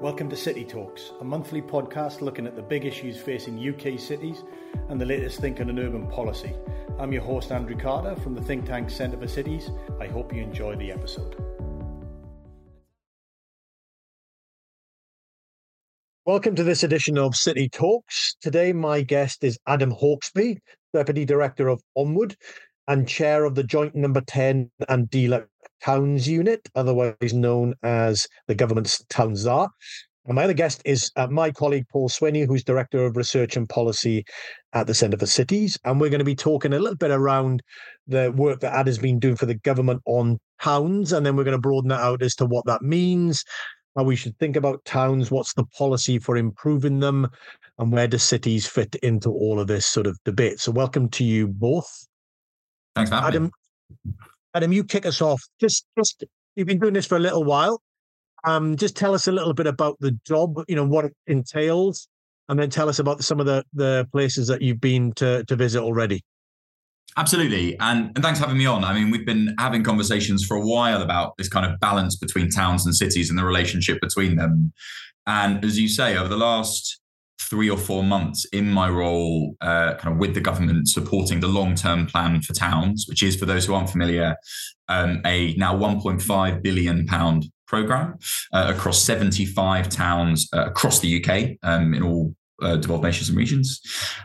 Welcome to City Talks, a monthly podcast looking at the big issues facing UK cities and the latest thinking on urban policy. I'm your host, Andrew Carter, from the think tank Centre for Cities. I hope you enjoy the episode. Welcome to this edition of City Talks. Today, my guest is Adam Hawksby, Deputy Director of Onward and Chair of the Joint Number 10 and DLUHC Towns Unit, otherwise known as the government's Town Czar. And my other guest is my colleague, Paul Swinney, who's Director of Research and Policy at the Centre for Cities. And we're going to be talking a little bit around the work that Ad has been doing for the government on towns. And then we're going to broaden that out as to what that means, how we should think about towns, what's the policy for improving them, and where do cities fit into all of this sort of debate. So welcome to you both. Thanks for having me. Adam, you kick us off. Just you've been doing this for a little while. Just tell us a little bit about the job, what it entails, and then tell us about some of the places that you've been to visit already. Absolutely. And thanks for having me on. I mean, we've been having conversations for a while about this kind of balance between towns and cities and the relationship between them. And as you say, over the last 3 or 4 months in my role kind of with the government supporting the long-term plan for towns, which is, for those who aren't familiar, a now £1.5 billion programme across 75 towns across the UK in all devolved nations and regions,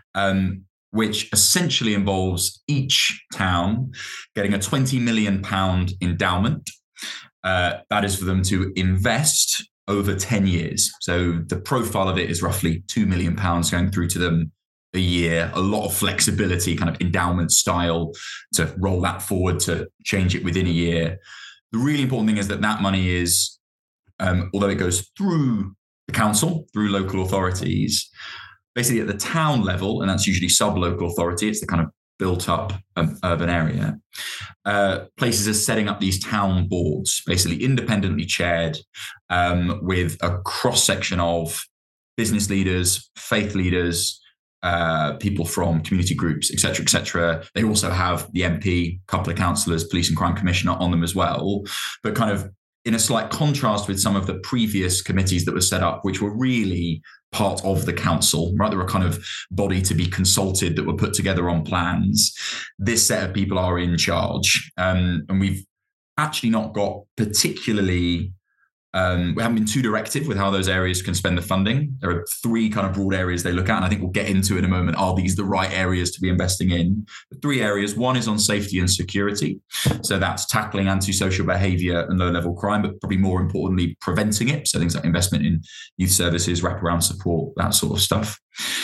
which essentially involves each town getting a £20 million endowment. That is for them to invest over 10 years. So the profile of it is roughly £2 million going through to them a year, a lot of flexibility, kind of endowment style, to roll that forward, to change it within a year. The really important thing is that money is, although it goes through the council, through local authorities, basically at the town level, and that's usually sub-local authority, it's the kind of built up urban area, places are setting up these town boards, basically independently chaired, with a cross-section of business leaders, faith leaders, people from community groups, et cetera, et cetera. They also have the MP, couple of councillors, police and crime commissioner on them as well, but kind of in a slight contrast with some of the previous committees that were set up, which were really part of the council, right? They were a kind of body to be consulted that were put together on plans. This set of people are in charge. And we've actually not got particularly, we haven't been too directive with how those areas can spend the funding. There are 3 kind of broad areas they look at, and I think we'll get into in a moment. Are these the right areas to be investing in? The 3 areas. One is on safety and security. So that's tackling antisocial behaviour and low-level crime, but probably more importantly, preventing it. So things like investment in youth services, wraparound support, that sort of stuff.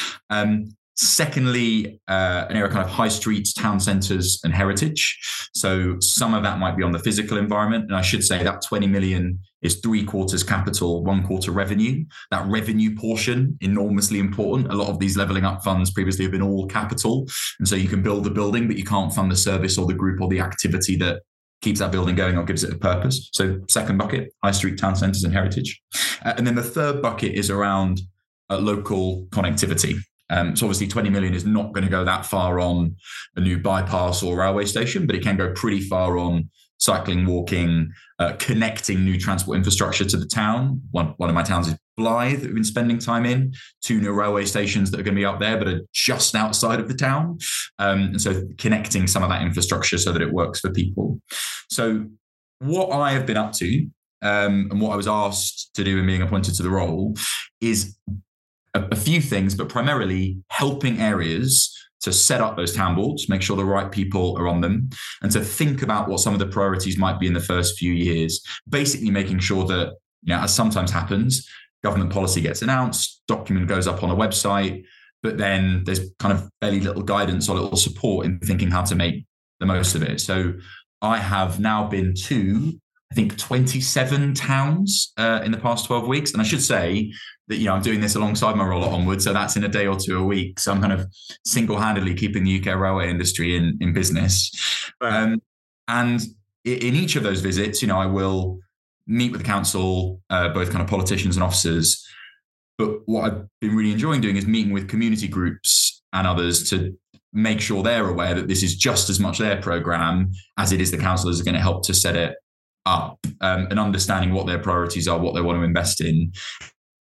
Secondly, an area kind of high streets, town centres and heritage. So some of that might be on the physical environment. And I should say that 20 million is 3/4 capital, 1/4 revenue. That revenue portion, enormously important. A lot of these levelling up funds previously have been all capital. And so you can build the building, but you can't fund the service or the group or the activity that keeps that building going or gives it a purpose. So second bucket, high street, town centres and heritage. And then the third bucket is around local connectivity. So obviously 20 million is not going to go that far on a new bypass or railway station, but it can go pretty far on cycling, walking, connecting new transport infrastructure to the town. One of my towns is Blythe, that we've been spending time in. 2 new railway stations that are going to be up there, but are just outside of the town. And so connecting some of that infrastructure so that it works for people. So what I have been up to, and what I was asked to do in being appointed to the role, is a few things, but primarily helping areas to set up those town boards, make sure the right people are on them, and to think about what some of the priorities might be in the first few years. Basically making sure that, as sometimes happens, government policy gets announced, document goes up on a website, but then there's kind of very little guidance or little support in thinking how to make the most of it. So I have now been to, I think, 27 towns in the past 12 weeks. And I should say that, I'm doing this alongside my role at Onward. So that's in a day or 2 a week. So I'm kind of single-handedly keeping the UK railway industry in business. Right. And in each of those visits, I will meet with the council, both kind of politicians and officers. But what I've been really enjoying doing is meeting with community groups and others to make sure they're aware that this is just as much their programme as it is the councillors are going to help to set it up, and understanding what their priorities are, what they want to invest in.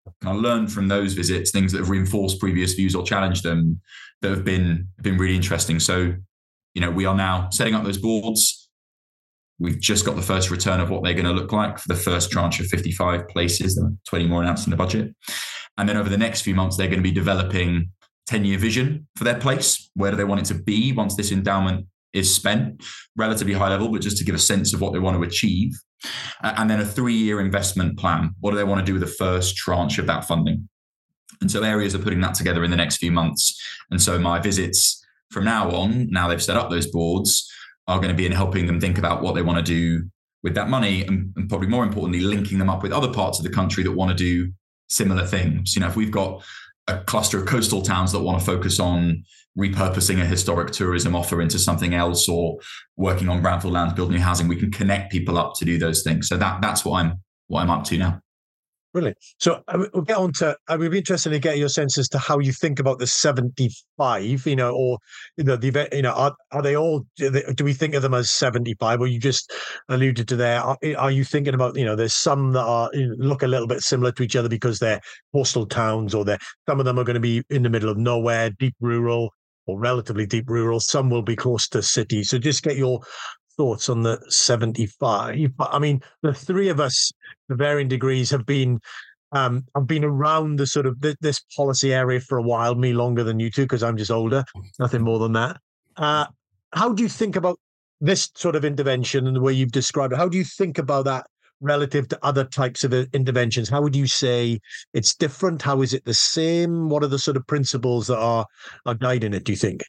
kind of learned from those visits, things that have reinforced previous views or challenged them, that have been really interesting. So, we are now setting up those boards. We've just got the first return of what they're going to look like for the first tranche of 55 places. There are 20 more announced in the budget. And then over the next few months, they're going to be developing 10-year vision for their place. Where do they want it to be once this endowment is spent? Relatively high level, but just to give a sense of what they want to achieve. And then a 3-year investment plan. What do they want to do with the first tranche of that funding? And so areas are putting that together in the next few months. And so my visits from now on, now they've set up those boards, are going to be in helping them think about what they want to do with that money, and probably more importantly, linking them up with other parts of the country that want to do similar things. If we've got a cluster of coastal towns that want to focus on repurposing a historic tourism offer into something else, or working on brownfield lands, build new housing, we can connect people up to do those things. So that's what I'm up to now. Brilliant. So we'll get on to, I would be interested to get your sense as to how you think about the 75, or, the event, are they all, do we think of them as 75, or you just alluded to there? Are you thinking about, there's some that are look a little bit similar to each other because they're coastal towns, or some of them are going to be in the middle of nowhere, deep rural or relatively deep rural. Some will be close to cities. So just get your thoughts on the 75. But I mean, the three of us, to varying degrees, have been around the sort of this policy area for a while. Me longer than you two, because I'm just older. Nothing more than that. How do you think about this sort of intervention and the way you've described it? How do you think about that relative to other types of interventions? How would you say it's different? How is it the same? What are the sort of principles that are guiding it, do you think?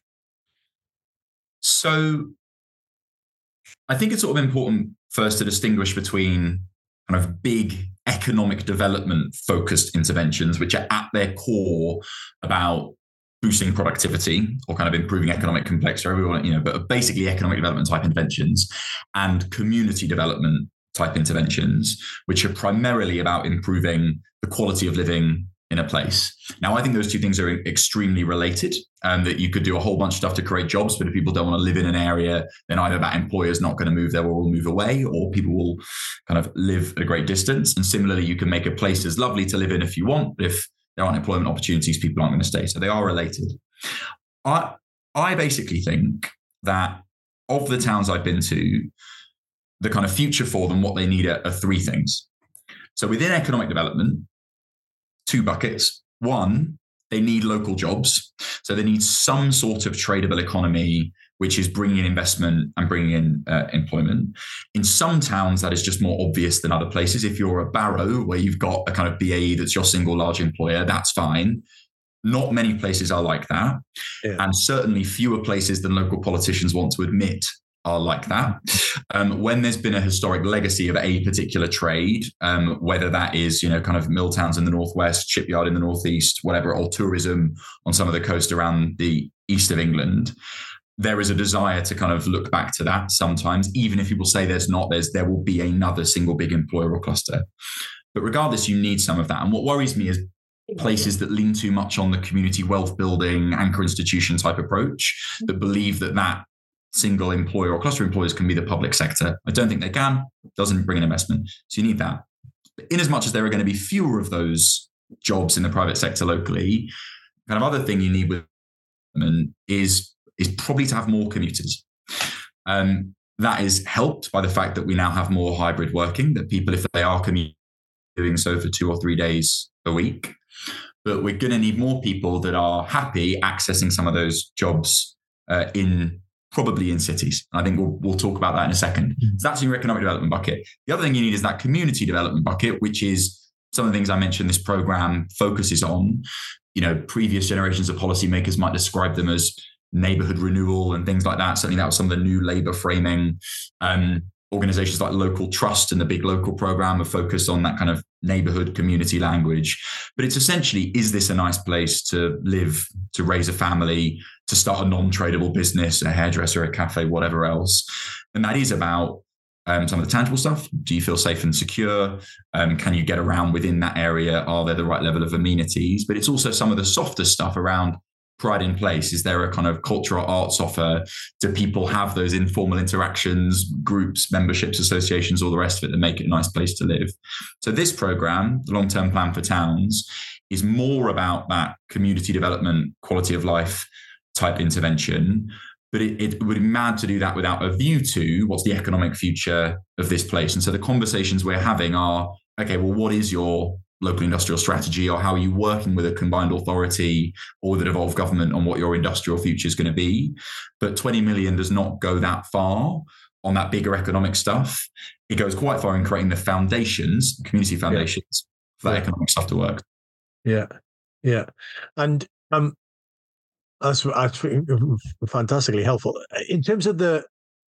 So I think it's sort of important first to distinguish between kind of big economic development focused interventions, which are at their core about boosting productivity or kind of improving economic complexity, but basically economic development type interventions, and community development type interventions, which are primarily about improving the quality of living in a place. Now, I think those two things are extremely related, that you could do a whole bunch of stuff to create jobs, but if people don't want to live in an area, then either that employer is not going to move there or will move away, or people will kind of live at a great distance. And similarly, you can make a place as lovely to live in if you want, but if there aren't employment opportunities, people aren't going to stay. So they are related. I basically think that of the towns I've been to, the kind of future for them, what they need are three things. So within economic development, two buckets. One, they need local jobs. So they need some sort of tradable economy, which is bringing in investment and bringing in employment. In some towns, that is just more obvious than other places. If you're a Barrow, where you've got a kind of BAE that's your single large employer, that's fine. Not many places are like that. Yeah. And certainly fewer places than local politicians want to admit are like that. When there's been a historic legacy of a particular trade, whether that is, kind of mill towns in the northwest, shipyard in the northeast, whatever, or tourism on some of the coast around the east of England, there is a desire to kind of look back to that sometimes, even if people say there's not, there will be another single big employer or cluster. But regardless, you need some of that. And what worries me is places that lean too much on the community wealth building, anchor institution type approach, that believe that single employer or cluster employers can be the public sector. I don't think they can. It doesn't bring in investment. So you need that. In as much as there are going to be fewer of those jobs in the private sector locally, kind of other thing you need with them is probably to have more commuters. That is helped by the fact that we now have more hybrid working, that people, if they are commuting, doing so for 2 or 3 days a week. But we're going to need more people that are happy accessing some of those jobs probably in cities. I think we'll talk about that in a second. So that's your economic development bucket. The other thing you need is that community development bucket, which is some of the things I mentioned this program focuses on. Previous generations of policymakers might describe them as neighborhood renewal and things like that. Certainly that was some of the new labor framing. Organizations like Local Trust and the Big Local program are focused on that kind of neighborhood community language. But it's essentially, is this a nice place to live, to raise a family, to start a non-tradable business, a hairdresser, a cafe, whatever else? And that is about some of the tangible stuff. Do you feel safe and secure? Can you get around within that area? Are there the right level of amenities? But it's also some of the softer stuff around pride in place? Is there a kind of cultural arts offer? Do people have those informal interactions, groups, memberships, associations, all the rest of it that make it a nice place to live? So this program, the Long-Term Plan for Towns, is more about that community development, quality of life type intervention. But it would be mad to do that without a view to what's the economic future of this place. And so the conversations we're having are, okay, well, what is your local industrial strategy, or how are you working with a combined authority or with a devolved government on what your industrial future is going to be? But 20 million does not go that far on that bigger economic stuff. It goes quite far in creating the foundations, community foundations for that economic stuff to work. Yeah. And that's fantastically helpful. In terms of the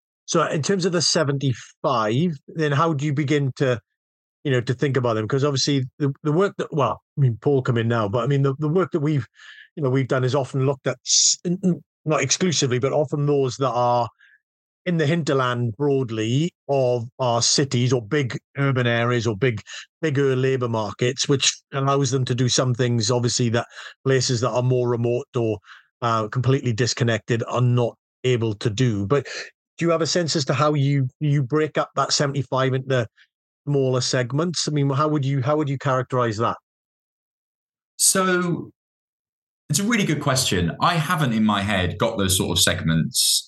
75, then how do you begin to think about them? Because obviously the work that, Paul come in now, but I mean, the work that we've done is often looked at, not exclusively, but often those that are in the hinterland broadly of our cities or big urban areas or bigger labour markets, which allows them to do some things, obviously, that places that are more remote or completely disconnected are not able to do. But do you have a sense as to how you break up that 75 into smaller segments? I mean, how would you characterize that? So it's a really good question. I haven't in my head got those sort of segments.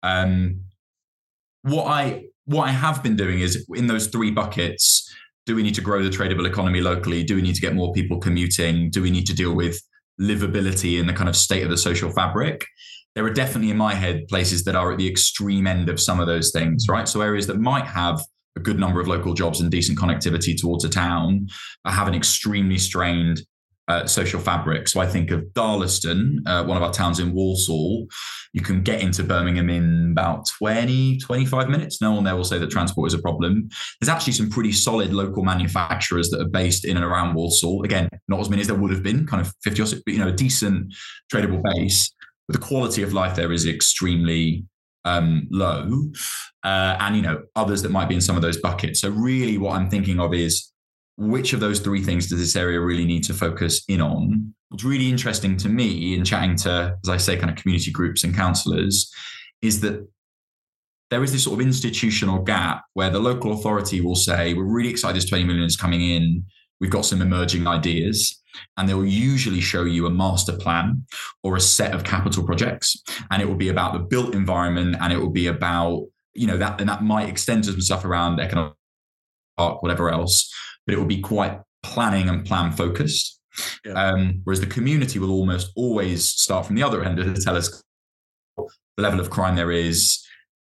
What I have been doing is, in those three buckets, do we need to grow the tradable economy locally? Do we need to get more people commuting? Do we need to deal with livability and the kind of state of the social fabric? There are definitely in my head places that are at the extreme end of some of those things, right? So areas that might have a good number of local jobs and decent connectivity towards a town have an extremely strained social fabric. So I think of Darlaston, one of our towns in Walsall. You can get into Birmingham in about 25 minutes. No one there will say that transport is a problem. There's actually some pretty solid local manufacturers that are based in and around Walsall. Again, not as many as there would have been, kind of 50 or 60, but a decent tradable base. But the quality of life there is extremely low. And others that might be in some of those buckets. So really what I'm thinking of is, which of those three things does this area really need to focus in on? What's really interesting to me in chatting to, as I say, kind of community groups and councillors, is that there is this sort of institutional gap where the local authority will say, we're really excited this 20 million is coming in. We've got some emerging ideas. And they'll usually show you a master plan or a set of capital projects. And it will be about the built environment, and it will be about, that, and that might extend to some stuff around economic park, whatever else. But it will be quite planning and plan focused. Yeah. Whereas the community will almost always start from the other end to tell us the level of crime there is.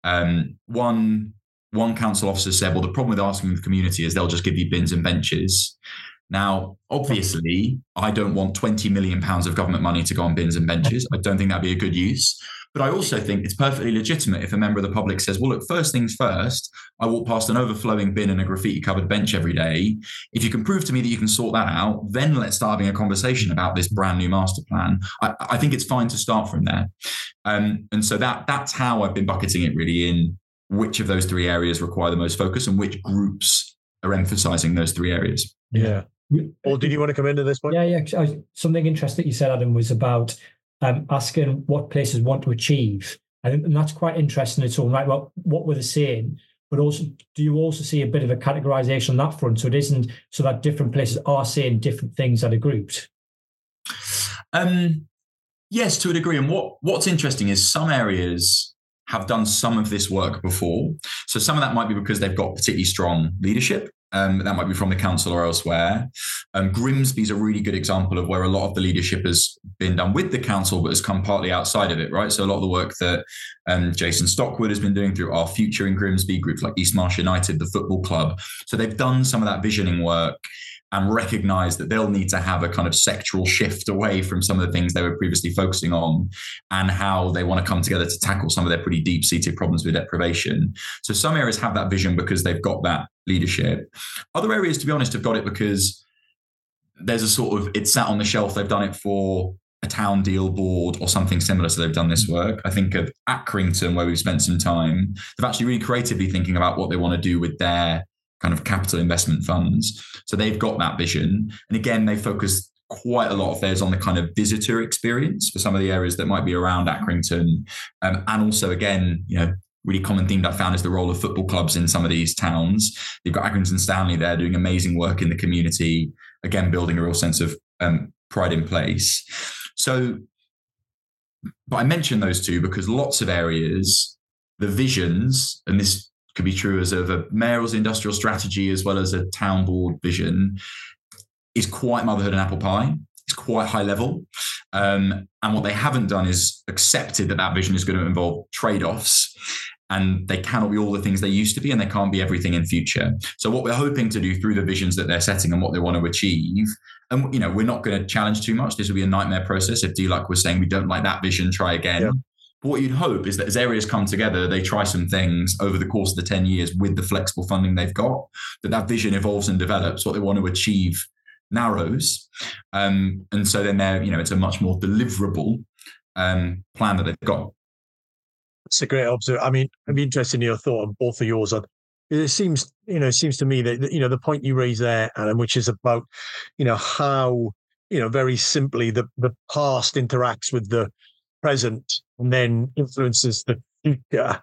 One council officer said, well, the problem with asking the community is they'll just give you bins and benches. Now, obviously, I don't want £20 million of government money to go on bins and benches. I don't think that'd be a good use. But I also think it's perfectly legitimate if a member of the public says, well, look, first things first, I walk past an overflowing bin and a graffiti-covered bench every day. If you can prove to me that you can sort that out, then let's start having a conversation about this brand new master plan. I think it's fine to start from there. And so that's how I've been bucketing it, really, in which of those three areas require the most focus and which groups are emphasizing those three areas. Yeah. Or did you want to come into this point? Yeah. Something interesting that you said, Adam, was about asking what places want to achieve. And that's quite interesting. It's all right. Well, what were they saying? But also, do you also see a bit of a categorization on that front? So it isn't so that different places are saying different things that are grouped. Yes, to a degree. And what's interesting is some areas have done some of this work before. So some of that might be because they've got particularly strong leadership. That might be from the council or elsewhere. Grimsby's a really good example of where a lot of the leadership has been done with the council, but has come partly outside of it, right? So a lot of the work that Jason Stockwood has been doing through Our Future in Grimsby, groups like East Marsh United, the football club. So they've done some of that visioning work and recognize that they'll need to have a kind of sectoral shift away from some of the things they were previously focusing on, and how they want to come together to tackle some of their pretty deep-seated problems with deprivation. So some areas have that vision because they've got that leadership. Other areas, to be honest, have got it because there's a sort of, it's sat on the shelf. They've done it for a town deal board or something similar. So they've done this work. I think of Accrington, where we've spent some time. They've actually really creatively thinking about what they want to do with their kind of capital investment funds. So they've got that vision. And again, they focus quite a lot of theirs on the kind of visitor experience for some of the areas that might be around Accrington. And also, again, really common theme that I found is the role of football clubs in some of these towns. You've got Accrington Stanley there doing amazing work in the community, again, building a real sense of pride in place. So, but I mentioned those two because lots of areas, the visions, and this could be true as of a mayor's industrial strategy as well as a town board vision, is quite motherhood and apple pie. It's quite high level. And what they haven't done is accepted that vision is going to involve trade-offs, and they cannot be all the things they used to be, and they can't be everything in future. So what we're hoping to do through the visions that they're setting and what they want to achieve, and we're not going to challenge too much. This will be a nightmare process. If DLUC was saying we don't like that vision, try again. Yeah. But what you'd hope is that as areas come together, they try some things over the course of the 10 years with the flexible funding they've got, that vision evolves and develops. What they want to achieve narrows. And so then it's a much more deliverable plan that they've got. It's a great observation. I mean, I'd be interested in your thought on both of yours. It seems to me that, the point you raised there, Adam, which is about, how, very simply the past interacts with the present and then influences the future.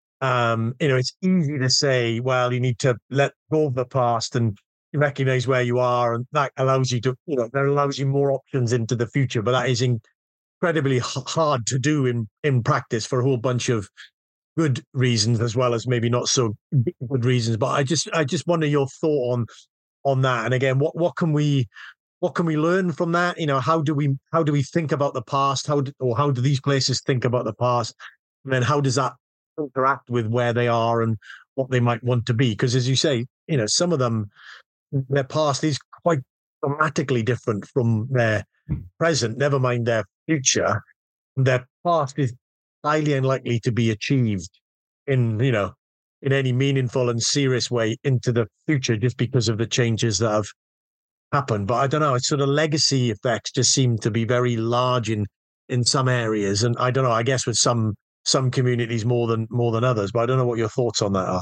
It's easy to say, well, you need to let go of the past and recognize where you are, and that allows you to, that allows you more options into the future. But that is incredibly hard to do in practice for a whole bunch of good reasons, as well as maybe not so good reasons. But I just wonder your thought on that. And again, what can we learn from that? How do we think about the past? How do these places think about the past? And then how does that interact with where they are and what they might want to be? Because as you say, some of them, their past is quite dramatically different from their present, never mind their future. Their past is highly unlikely to be achieved in any meaningful and serious way into the future, just because of the changes that have happened. But I don't know, it's sort of legacy effects just seem to be very large in some areas. And I don't know, I guess with some communities more than others, but I don't know what your thoughts on that are.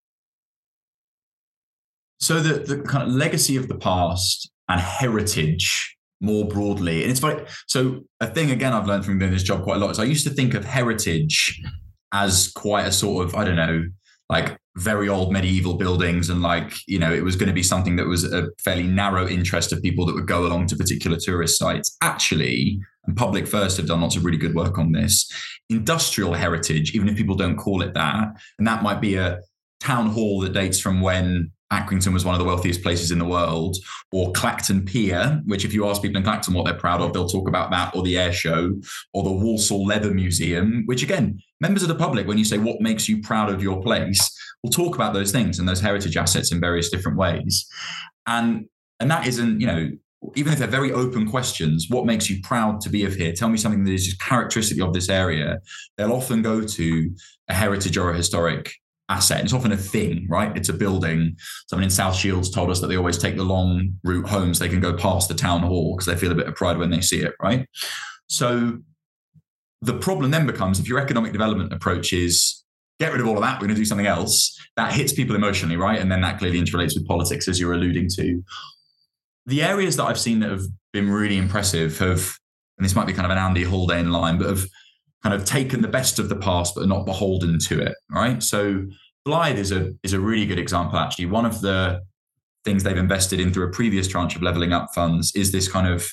So the kind of legacy of the past and heritage more broadly, and it's funny. So a thing, again, I've learned from doing this job quite a lot is I used to think of heritage as quite a sort of, I don't know, like very old medieval buildings, and it was going to be something that was a fairly narrow interest of people that would go along to particular tourist sites. Actually, and Public First have done lots of really good work on this, industrial heritage, even if people don't call it that, and that might be a town hall that dates from when Accrington was one of the wealthiest places in the world, or Clacton Pier, which if you ask people in Clacton what they're proud of, they'll talk about that, or the air show, or the Walsall Leather Museum, which again, members of the public, when you say what makes you proud of your place, will talk about those things and those heritage assets in various different ways. And that isn't, even if they're very open questions, what makes you proud to be of here? Tell me something that is just characteristic of this area. They'll often go to a heritage or a historic asset. And it's often a thing, right? It's a building. Someone in South Shields told us that they always take the long route home so they can go past the town hall because they feel a bit of pride when they see it, right? So the problem then becomes, if your economic development approach is get rid of all of that, we're going to do something else, that hits people emotionally, right? And then that clearly interrelates with politics, as you're alluding to. The areas that I've seen that have been really impressive have, and this might be kind of an Andy Haldane line, but have kind of taken the best of the past, but are not beholden to it, right? So Blythe is a really good example, actually. One of the things they've invested in through a previous tranche of Levelling Up funds is this kind of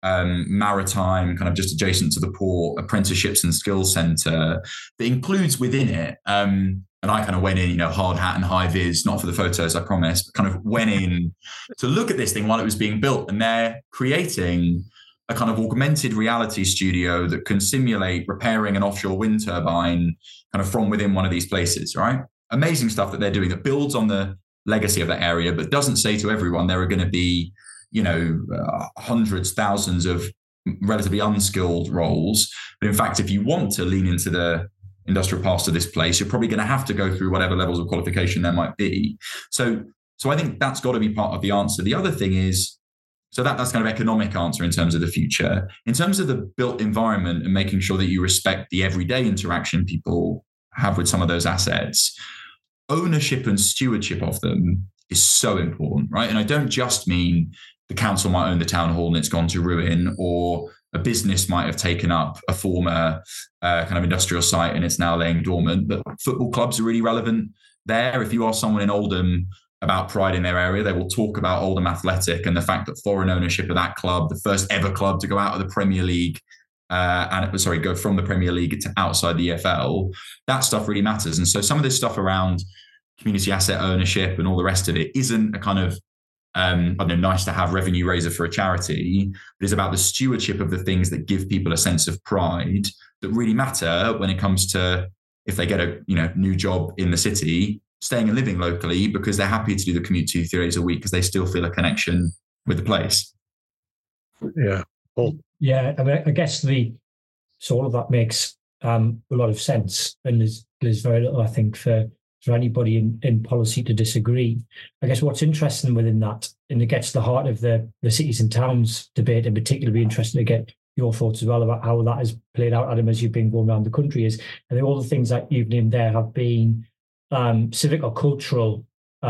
maritime, kind of just adjacent to the port, apprenticeships and skills centre that includes within it, and I kind of went in, hard hat and high vis, not for the photos, I promise, but kind of went in to look at this thing while it was being built, and they're creating a kind of augmented reality studio that can simulate repairing an offshore wind turbine kind of from within one of these places, right? Amazing stuff that they're doing that builds on the legacy of that area, but doesn't say to everyone there are going to be, hundreds, thousands of relatively unskilled roles. But in fact, if you want to lean into the industrial past of this place, you're probably going to have to go through whatever levels of qualification there might be. So I think that's got to be part of the answer. The other thing is, so that's kind of economic answer in terms of the future. In terms of the built environment and making sure that you respect the everyday interaction people have with some of those assets, ownership and stewardship of them is so important, right? And I don't just mean the council might own the town hall and it's gone to ruin, or a business might have taken up a former kind of industrial site and it's now laying dormant. But football clubs are really relevant there. If you ask someone in Oldham about pride in their area, they will talk about Oldham Athletic and the fact that foreign ownership of that club, the first ever club to go out of the Premier League, go from the Premier League to outside the EFL, that stuff really matters. And so some of this stuff around community asset ownership and all the rest of it isn't a kind of nice to have revenue raiser for a charity, but it's about the stewardship of the things that give people a sense of pride that really matter when it comes to, if they get a new job in the city, staying and living locally because they're happy to do the commute 2-3 days a week because they still feel a connection with the place. Yeah. Cool. Yeah. I mean, I guess all of that makes a lot of sense, and there's very little, I think, for anybody in policy to disagree. I guess what's interesting within that, and it gets to the heart of the cities and towns debate in particular, be interesting to get your thoughts as well about how that has played out, Adam, as you've been going around the country, is I think all the things that you've named there have been civic or cultural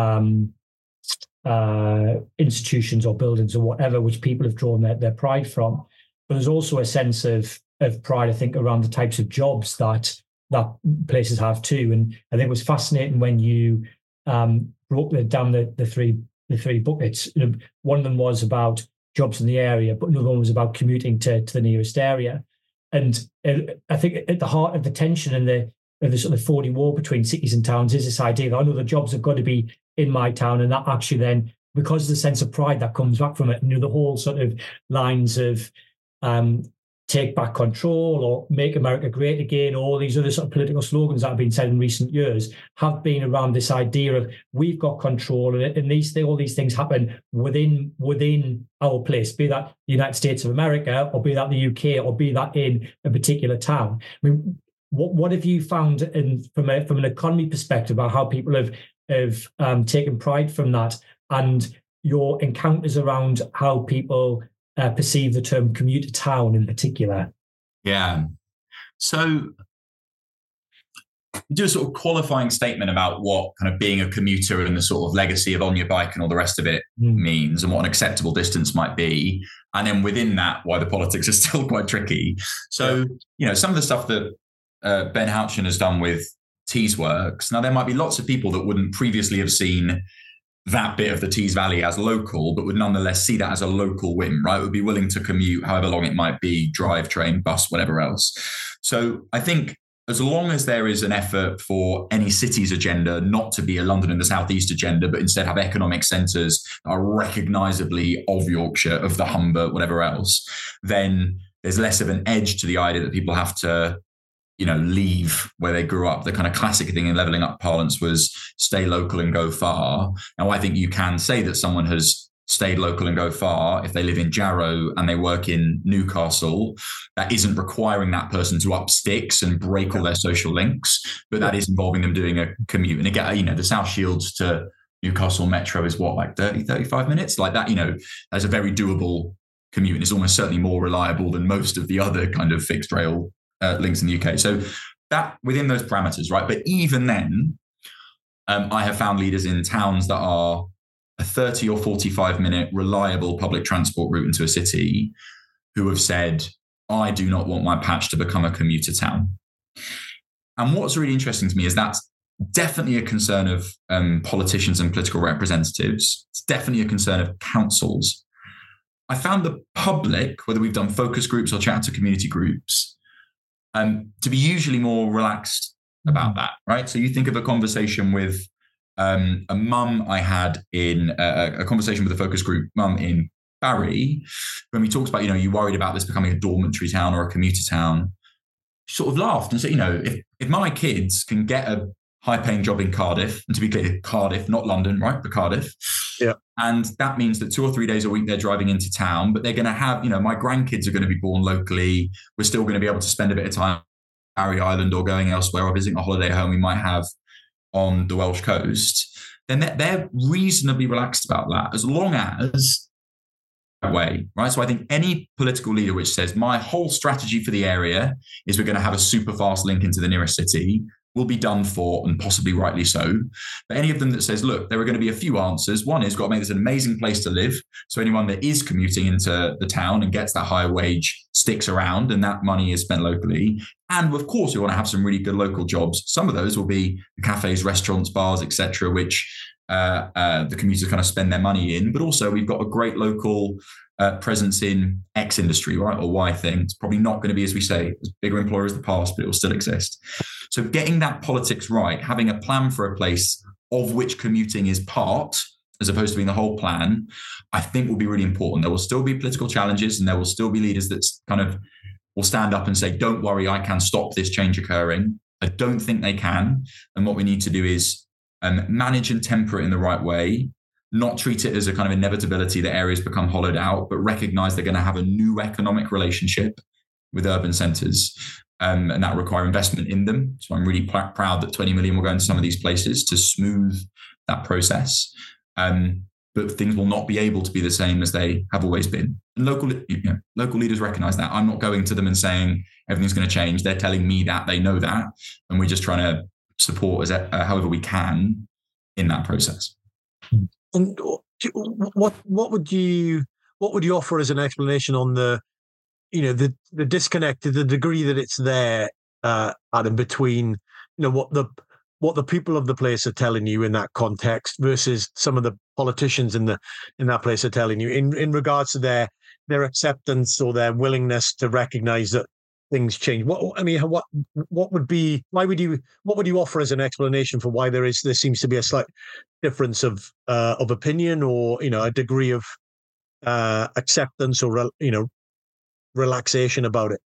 institutions or buildings or whatever, which people have drawn their pride from. But there's also a sense of pride, I think, around the types of jobs that places have too. And I think it was fascinating when you broke down the three buckets. One of them was about jobs in the area, but another one was about commuting to the nearest area. And I think at the heart of the tension and the sort of 40 war between cities and towns is this idea that I know the jobs have got to be in my town, and that actually then, because of the sense of pride that comes back from it, the whole sort of lines of take back control or make America great again, all these other sort of political slogans that have been said in recent years have been around this idea of we've got control, and all these things happen within our place, be that the United States of America, or be that the UK, or be that in a particular town. I mean, what have you found from an economy perspective about how people have taken pride from that, and your encounters around how people perceive the term commuter town in particular? Yeah. So do a sort of qualifying statement about what kind of being a commuter and the sort of legacy of on your bike and all the rest of it means, and what an acceptable distance might be. And then within that, why the politics are still quite tricky. So, some of the stuff that Ben Houchen has done with Tees Works. Now, there might be lots of people that wouldn't previously have seen that bit of the Tees Valley as local, but would nonetheless see that as a local win, right? Would be willing to commute however long it might be, drive, train, bus, whatever else. So I think as long as there is an effort for any city's agenda not to be a London and the South East agenda, but instead have economic centres that are recognisably of Yorkshire, of the Humber, whatever else, then there's less of an edge to the idea that people have to leave where they grew up. The kind of classic thing in levelling up parlance was stay local and go far. Now, I think you can say that someone has stayed local and go far if they live in Jarrow and they work in Newcastle. That isn't requiring that person to up sticks and break all their social links, but that is involving them doing a commute. And again, the South Shields to Newcastle Metro is what, like 30, 35 minutes? Like that, that's a very doable commute, and it's almost certainly more reliable than most of the other kind of fixed rail links in the UK. So that within those parameters, right? But even then, I have found leaders in towns that are a 30 or 45 minute reliable public transport route into a city who have said, I do not want my patch to become a commuter town. And what's really interesting to me is that's definitely a concern of politicians and political representatives. It's definitely a concern of councils. I found the public, whether we've done focus groups or chat to community groups, to be usually more relaxed about that, right? So you think of a conversation with a mum I had in a conversation with a focus group mum in Barry, when we talked about, you worried about this becoming a dormitory town or a commuter town, she sort of laughed and said, if my kids can get a high-paying job in Cardiff, and to be clear, Cardiff, not London, right, but Cardiff. Yeah. And that means that 2 or 3 days a week they're driving into town, but they're going to have, my grandkids are going to be born locally. We're still going to be able to spend a bit of time at Barry Island or going elsewhere or visiting a holiday home we might have on the Welsh coast. Then they're reasonably relaxed about that, as long as that way, right? So I think any political leader which says my whole strategy for the area is we're going to have a super fast link into the nearest city will be done for, and possibly rightly so. But any of them that says, look, there are going to be a few answers. One is got to make this an amazing place to live. So anyone that is commuting into the town and gets that higher wage sticks around, and that money is spent locally. And of course, we want to have some really good local jobs. Some of those will be cafes, restaurants, bars, etc., which the commuters kind of spend their money in. But also, we've got a great local presence in X industry, right, or Y thing. It's probably not going to be, as we say, as bigger employer as the past, but it will still exist. So getting that politics right, having a plan for a place of which commuting is part, as opposed to being the whole plan, I think will be really important. There will still be political challenges, and there will still be leaders that kind of will stand up and say, don't worry, I can stop this change occurring. I don't think they can. And what we need to do is manage and temper it in the right way, not treat it as a kind of inevitability that areas become hollowed out, but recognize they're going to have a new economic relationship with urban centres, and that require investment in them. So I'm really proud that 20 million will go into some of these places to smooth that process. But things will not be able to be the same as they have always been. And local leaders recognize that. I'm not going to them and saying everything's going to change. They're telling me that, they know that, and we're just trying to support as however we can in that process. And what would you offer as an explanation on the disconnect, to the degree that it's there, Adam, between what the people of the place are telling you in that context versus some of the politicians in that place are telling you in regards to their acceptance or their willingness to recognize that things change? What would you offer as an explanation for why there seems to be a slight difference of opinion, or a degree of acceptance or relaxation about it?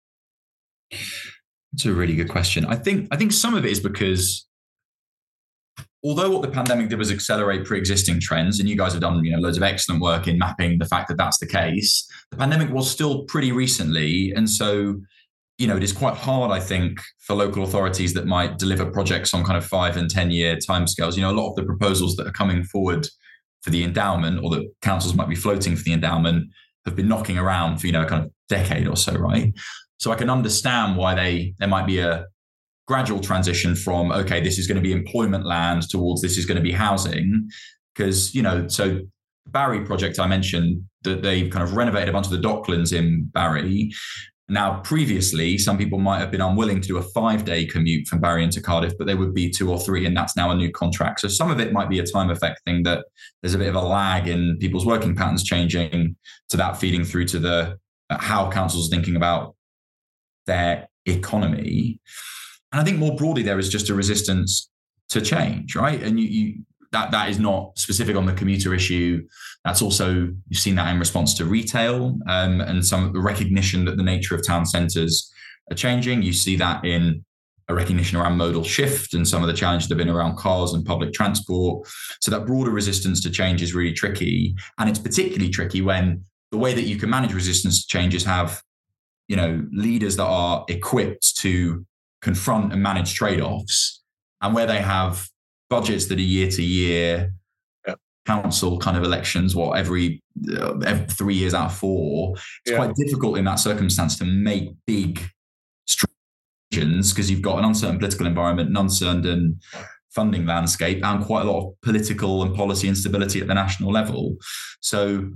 It's a really good question. I think some of it is because, although what the pandemic did was accelerate pre-existing trends, and you guys have done loads of excellent work in mapping the fact that that's the case, the pandemic was still pretty recently. And so, it is quite hard, I think, for local authorities that might deliver projects on kind of 5 and 10 year timescales. A lot of the proposals that are coming forward for the endowment, or that councils might be floating for the endowment, have been knocking around for, kind of decade or so, right? So I can understand why there might be a gradual transition from, okay, this is going to be employment land towards this is going to be housing. Because, so the Barry project I mentioned, that they've kind of renovated a bunch of the Docklands in Barry. Now, previously, some people might have been unwilling to do a 5-day commute from Barry into Cardiff, but they would be 2 or 3, and that's now a new contract. So some of it might be a time effect thing, that there's a bit of a lag in people's working patterns changing, to that feeding through to the how councils are thinking about their economy. And I think more broadly, there is just a resistance to change, right? And that is not specific on the commuter issue. That's also, you've seen that in response to retail, and some of the recognition that the nature of town centres are changing. You see that in a recognition around modal shift and some of the challenges that have been around cars and public transport. So that broader resistance to change is really tricky. And it's particularly tricky when the way that you can manage resistance to change is have, leaders that are equipped to confront and manage trade-offs, and where they have budgets that are year to year, council kind of elections, every 3 years out of 4. It's quite difficult in that circumstance to make big decisions, because you've got an uncertain political environment, an uncertain funding landscape, and quite a lot of political and policy instability at the national level. So,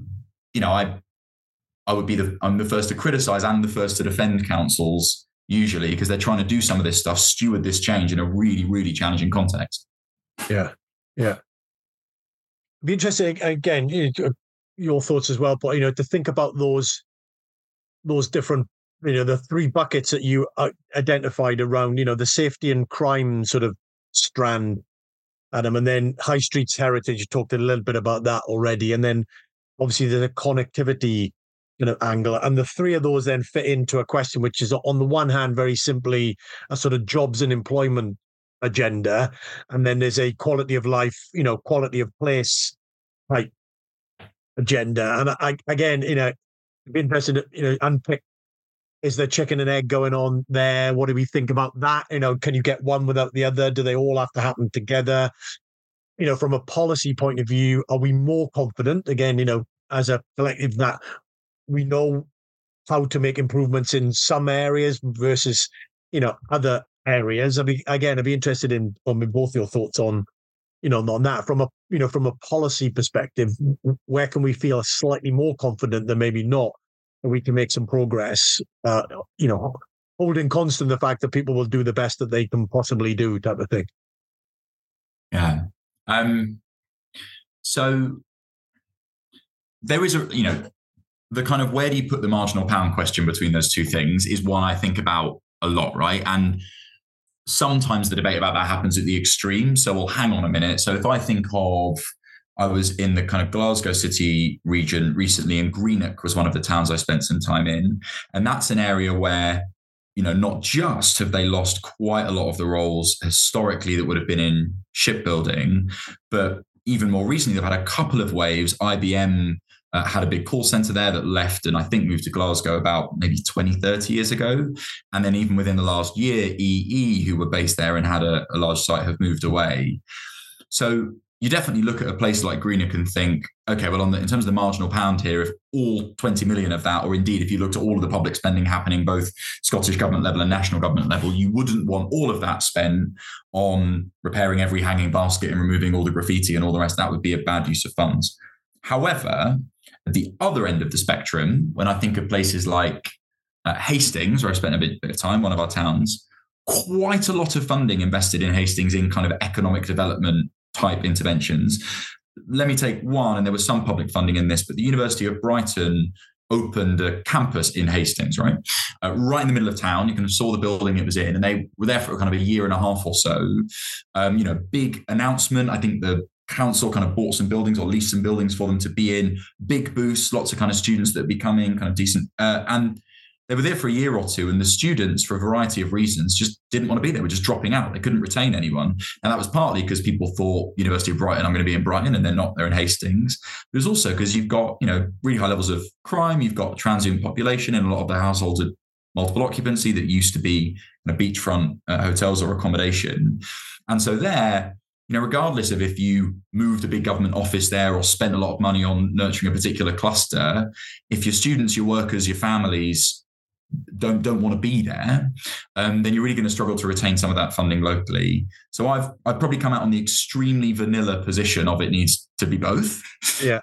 I'm the first to criticize and the first to defend councils, usually, because they're trying to do some of this stuff, steward this change in a really, really challenging context. Yeah. It'd be interesting, again, your thoughts as well, but to think about those different, the 3 buckets that you identified around, the safety and crime sort of strand, Adam, and then high streets heritage. You talked a little bit about that already, and then obviously the connectivity angle, and the 3 of those then fit into a question which is, on the one hand, very simply a sort of jobs and employment agenda, and then there's a quality of life, quality of place type agenda. And again, it'd be interesting to unpick, is there chicken and egg going on there? What do we think about that? Can you get one without the other? Do they all have to happen together? From a policy point of view, are we more confident, again, as a collective, that we know how to make improvements in some areas versus other areas. I'd be interested in both your thoughts on, on that from a policy perspective. Where can we feel slightly more confident than maybe not that we can make some progress? Holding constant the fact that people will do the best that they can possibly do, type of thing. Yeah. So there is the kind of where do you put the marginal pound question between those two things is one I think about a lot, right? And sometimes the debate about that happens at the extreme. So we'll hang on a minute. So if I think of, I was in the kind of Glasgow city region recently, and Greenock was one of the towns I spent some time in. And that's an area where, not just have they lost quite a lot of the roles historically that would have been in shipbuilding, but even more recently, they've had a couple of waves. IBM had a big call center there that left and I think moved to Glasgow about maybe 20, 30 years ago. And then even within the last year, EE, who were based there and had a large site, have moved away. So you definitely look at a place like Greenock and think, okay, well, in terms of the marginal pound here, if all 20 million of that, or indeed if you looked at all of the public spending happening both Scottish government level and national government level, you wouldn't want all of that spent on repairing every hanging basket and removing all the graffiti and all the rest. That would be a bad use of funds. However, at the other end of the spectrum, when I think of places like Hastings, where I spent a bit of time, one of our towns, quite a lot of funding invested in Hastings in kind of economic development type interventions. Let me take one, and there was some public funding in this, but the University of Brighton opened a campus in Hastings, right in the middle of town. You kind of saw the building it was in, and they were there for kind of a year and a half or so. Big announcement. I think the council kind of bought some buildings or leased some buildings for them to be in. Big boost, lots of kind of students that would be coming, kind of decent. And they were there for a year or two, and the students, for a variety of reasons, just didn't want to be there. Were just dropping out. They couldn't retain anyone. And that was partly because people thought University of Brighton, I'm going to be in Brighton, and they're not. They're in Hastings. It was also because you've got, really high levels of crime. You've got transient population in a lot of the households at multiple occupancy that used to be beachfront hotels or accommodation. And so there, regardless of if you moved a big government office there or spent a lot of money on nurturing a particular cluster, if your students, your workers, your families don't want to be there, then you're really going to struggle to retain some of that funding locally. So I've probably come out on the extremely vanilla position of it needs to be both. Yeah.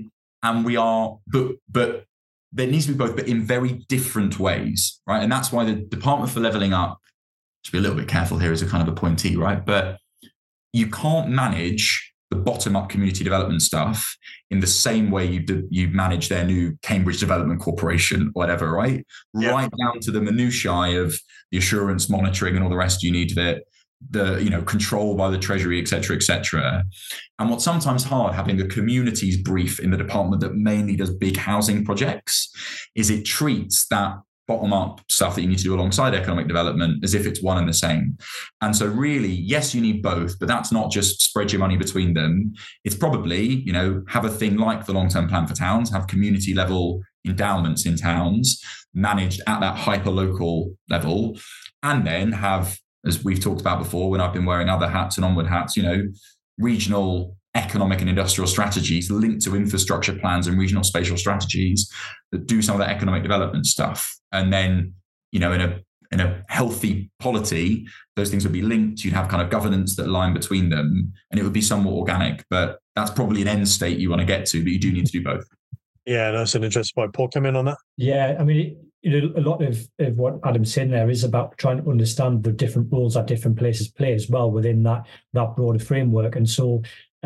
And we are, but there needs to be both, but in very different ways, right? And that's why the Department for Levelling Up, to be a little bit careful here as a kind of appointee, right? But you can't manage the bottom-up community development stuff in the same way you manage their new Cambridge Development Corporation, whatever, right? Yeah. Right down to the minutiae of the assurance monitoring and all the rest you need of it, the control by the Treasury, et cetera, et cetera. And what's sometimes hard, having the communities brief in the department that mainly does big housing projects, is it treats that bottom-up stuff that you need to do alongside economic development as if it's one and the same. And so really, yes, you need both, but that's not just spread your money between them. It's probably, have a thing like the long-term plan for towns, have community level endowments in towns managed at that hyper-local level, and then have, as we've talked about before, when I've been wearing other hats and onward hats, regional economic and industrial strategies linked to infrastructure plans and regional spatial strategies that do some of that economic development stuff. And then, in a healthy polity, those things would be linked. You'd have kind of governance that line between them, and it would be somewhat organic. But that's probably an end state you want to get to, but you do need to do both. Yeah, that's an interesting point. Paul, come in on that. Yeah, I mean, a lot of what Adam's saying there is about trying to understand the different roles that different places play as well within that broader framework. And so,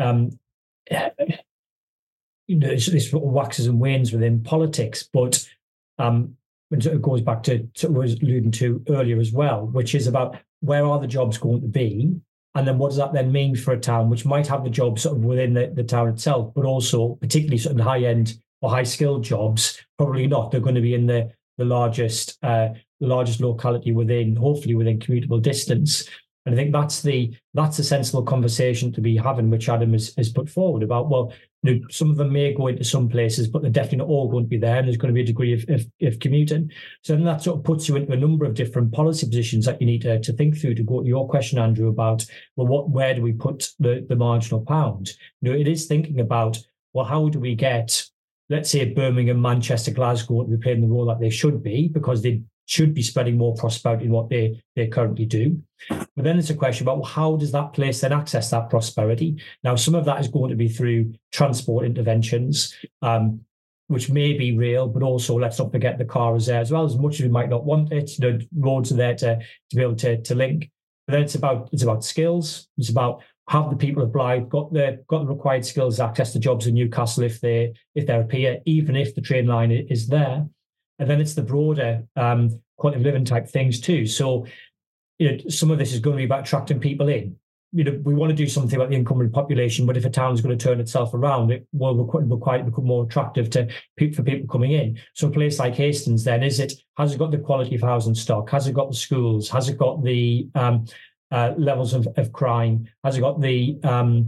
this waxes and wanes within politics, but it goes back to what I was alluding to earlier as well, which is about where are the jobs going to be, and then what does that then mean for a town, which might have the jobs sort of within the town itself, but also particularly sort of high end or high skilled jobs, probably not. They're going to be in the largest locality hopefully within commutable distance. And I think that's a sensible conversation to be having, which Adam has put forward about, well, some of them may go into some places, but they're definitely not all going to be there, and there's going to be a degree of commuting. So then that sort of puts you into a number of different policy positions that you need to think through. To go to your question, Andrew, about, well, where do we put the marginal pound? It is thinking about, well, how do we get, let's say, Birmingham, Manchester, Glasgow to be playing the role that they should be, because they should be spreading more prosperity in what they currently do. But then it's a question about, well, how does that place then access that prosperity? Now, some of that is going to be through transport interventions, which may be real, but also let's not forget the car is there as well. As much as we might not want it, roads are there to be able to link. But then it's about skills. It's about have the people applied, got the required skills, access to jobs in Newcastle if they're a peer, even if the train line is there. And then it's the broader quality of living type things too. So, some of this is going to be about attracting people in. We want to do something about the incumbent population, but if a town's going to turn itself around, it will require it become more attractive for people coming in. So a place like Hastings then, has it got the quality of housing stock? Has it got the schools? Has it got the levels of crime? Has it got the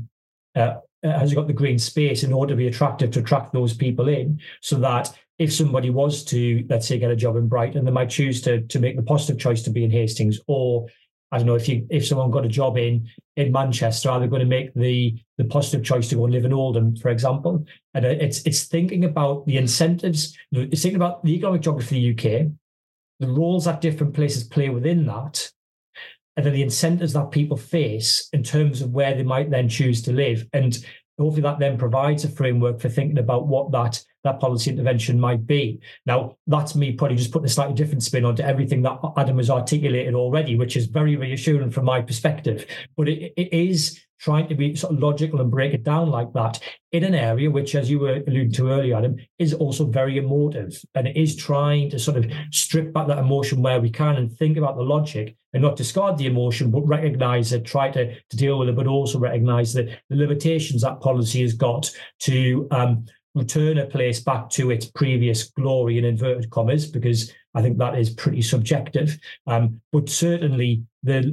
green space in order to be attractive to attract those people in, so that if somebody was to, let's say, get a job in Brighton, they might choose to make the positive choice to be in Hastings, or I don't know, if someone got a job in Manchester, are they going to make the positive choice to go and live in Oldham, for example? And it's thinking about the incentives. It's thinking about the economic geography of the UK, the roles that different places play within that, and then the incentives that people face in terms of where they might then choose to live. And hopefully that then provides a framework for thinking about what that policy intervention might be. Now, that's me probably just putting a slightly different spin onto everything that Adam has articulated already, which is very reassuring from my perspective. But it is trying to be sort of logical and break it down like that in an area which, as you were alluding to earlier, Adam, is also very emotive. And it is trying to sort of strip back that emotion where we can and think about the logic and not discard the emotion, but recognise it, try to deal with it, but also recognise the limitations that policy has got to return a place back to its previous glory in inverted commas, because I think that is pretty subjective. But certainly the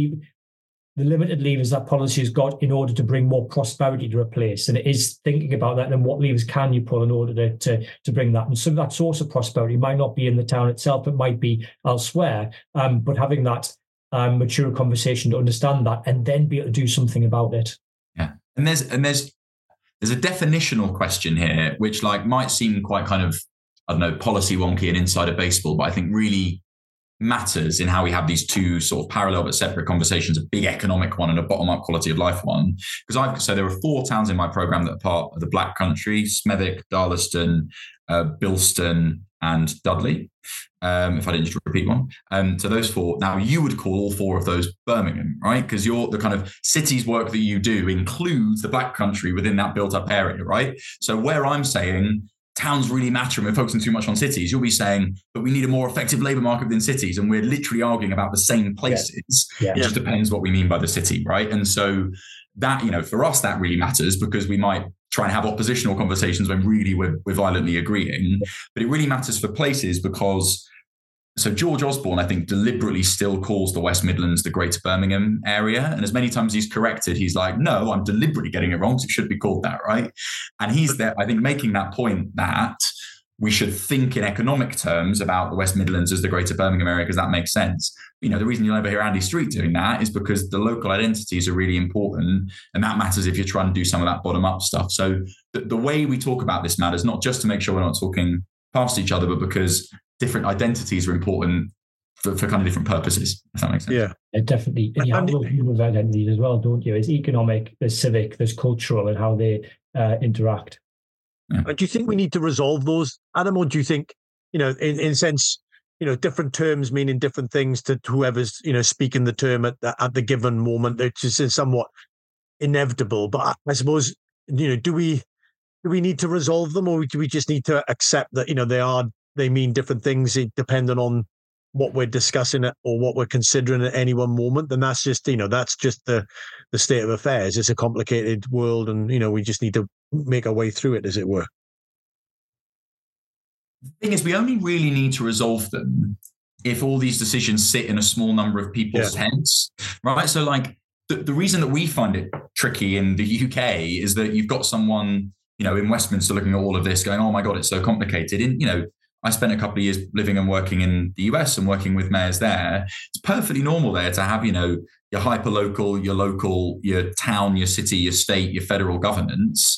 limited levers that policy has got in order to bring more prosperity to a place. And it is thinking about that and what levers can you pull in order to bring that. And some of that source of prosperity might not be in the town itself, it might be elsewhere. But having that mature conversation to understand that and then be able to do something about it. Yeah. And there's a definitional question here, which might seem quite kind of, I don't know, policy wonky and inside of baseball, but I think really matters in how we have these two sort of parallel but separate conversations, a big economic one and a bottom-up quality of life one. So there are 4 towns in my program that are part of the Black Country: Smethwick, Darlaston, Bilston, and Dudley. If I didn't just repeat one. So those 4. Now, you would call all 4 of those Birmingham, right? Because the kind of cities work that you do includes the Black Country within that built-up area, right? So where I'm saying towns really matter and we're focusing too much on cities, you'll be saying, but we need a more effective labour market within cities. And we're literally arguing about the same places. Yeah. It just depends what we mean by the city, right? And so that, for us, that really matters, because we might try and have oppositional conversations when really we're violently agreeing. But it really matters for places because, so George Osborne, I think, deliberately still calls the West Midlands the Greater Birmingham area. And as many times he's corrected, he's like, no, I'm deliberately getting it wrong, because it should be called that, right? And he's there, I think, making that point that we should think in economic terms about the West Midlands as the Greater Birmingham area, because that makes sense. The reason you'll never hear Andy Street doing that is because the local identities are really important, and that matters if you're trying to do some of that bottom-up stuff. So the way we talk about this matters, not just to make sure we're not talking past each other, but because different identities are important for kind of different purposes, if that makes sense. Yeah, definitely. And you have those human identities as well, don't you? It's economic, there's civic, there's cultural, and how they interact. Yeah. And do you think we need to resolve those, Adam, or do you think, in a sense, different terms meaning different things to whoever's, speaking the term at the given moment, which is somewhat inevitable. But I suppose, do we need to resolve them, or do we just need to accept that, they mean different things depending on what we're discussing or what we're considering at any one moment? And that's just, that's just the state of affairs. It's a complicated world, and, we just need to make our way through it, as it were. The thing is, we only really need to resolve them if all these decisions sit in a small number of people's heads, right? So the reason that we find it tricky in the UK is that you've got someone, in Westminster looking at all of this going, oh my God, it's so complicated. And, I spent a couple of years living and working in the US and working with mayors there. It's perfectly normal there to have, your hyper-local, your local, your town, your city, your state, your federal governance.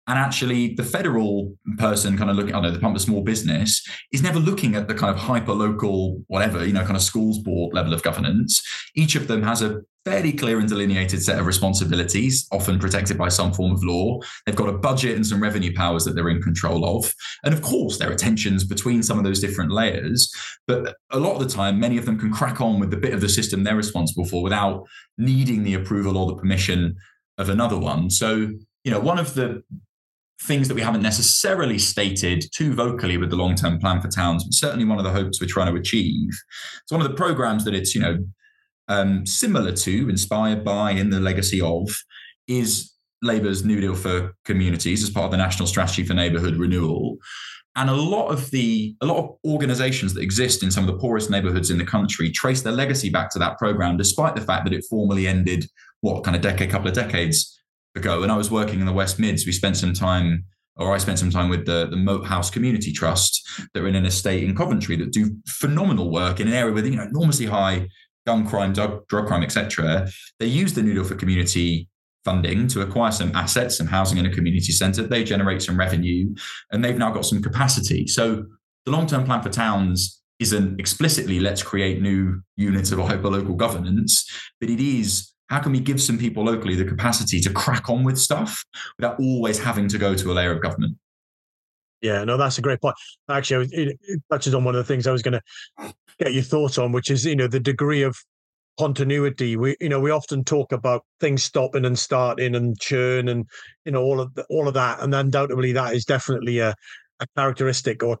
And actually, the federal person kind of looking, I don't know, the Department of Small Business is never looking at the kind of hyper-local, whatever, kind of schools board level of governance. Each of them has a fairly clear and delineated set of responsibilities, often protected by some form of law. They've got a budget and some revenue powers that they're in control of. And of course, there are tensions between some of those different layers. But a lot of the time, many of them can crack on with the bit of the system they're responsible for without needing the approval or the permission of another one. So, one of the things that we haven't necessarily stated too vocally with the long-term plan for towns, but certainly one of the hopes we're trying to achieve. It's one of the programs that it's, similar to, inspired by, in the legacy of, is Labour's New Deal for Communities as part of the National Strategy for Neighbourhood Renewal. And a lot of organisations that exist in some of the poorest neighbourhoods in the country trace their legacy back to that programme, despite the fact that it formally ended, couple of decades ago. When I was working in the West Mids, I spent some time with the Moat House Community Trust that are in an estate in Coventry that do phenomenal work in an area with enormously high gun crime, drug crime, etc. They use the New Deal for Community funding to acquire some assets, some housing in a community centre. They generate some revenue, and they've now got some capacity. So the long-term plan for towns isn't explicitly let's create new units of hyperlocal governance, but it is, how can we give some people locally the capacity to crack on with stuff without always having to go to a layer of government? Yeah, no, that's a great point. Actually, it touches on one of the things I was going to get your thoughts on, which is, the degree of continuity. We often talk about things stopping and starting and churn and, all of that. And undoubtedly that is definitely a characteristic or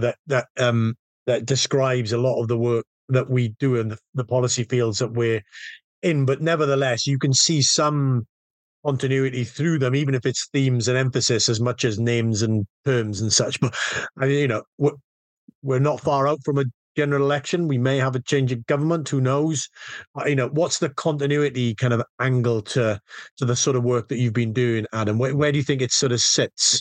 that describes a lot of the work that we do in the policy fields that we're in. But nevertheless, you can see some continuity through them, even if it's themes and emphasis as much as names and terms and such. But we're not far out from a general election. We may have a change of government, who knows? What's the continuity kind of angle to the sort of work that you've been doing, Adam? Where do you think it sort of sits?